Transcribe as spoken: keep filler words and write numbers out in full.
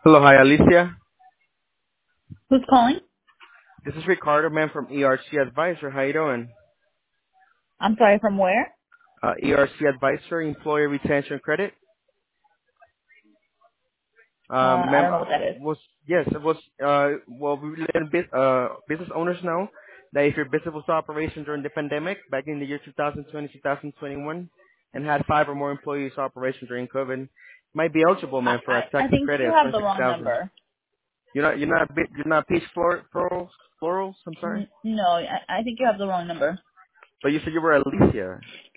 Hello, hi Alicia. Who's calling? This is Ricardo, man, from E R C Advisor. How you doing? I'm sorry, from where? Uh, E R C Advisor, Employer Retention Credit. Uh, Um, I ma'am, don't know what uh, that is. was yes, it was. Uh, well, we let bus uh, business owners know that if your business was operation during the pandemic back in the year twenty twenty, twenty twenty-one, and had five or more employees operation during COVID, might be eligible, I, man, for a I, tax I think credit you of have the twenty-six wrong thousand. number. You're not, you're not, bi- you're not peach flor- florals, florals. I'm sorry, N- no, I, I think you have the wrong number. but you said you were Alicia.